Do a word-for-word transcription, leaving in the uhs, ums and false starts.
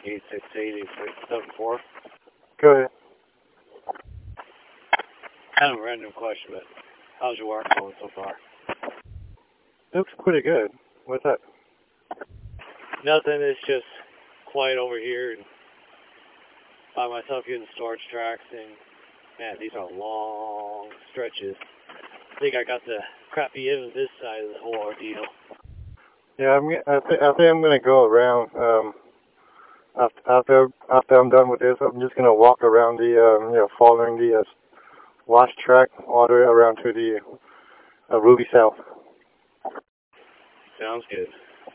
eight six eight, eight six seven four. Go ahead. Kind of a random question, but how's your work going so far? Looks pretty good. What's up? Nothing, it's just quiet over here. And by myself getting storage tracks, and man, these are long stretches. I think I got the crappy end of this side of the whole ordeal. Yeah, I'm. I, th- I think I'm gonna go around. Um, after after after I'm done with this, I'm just gonna walk around the, um, you know, following the uh, wash track all the way around to the uh, Ruby South. Sounds good.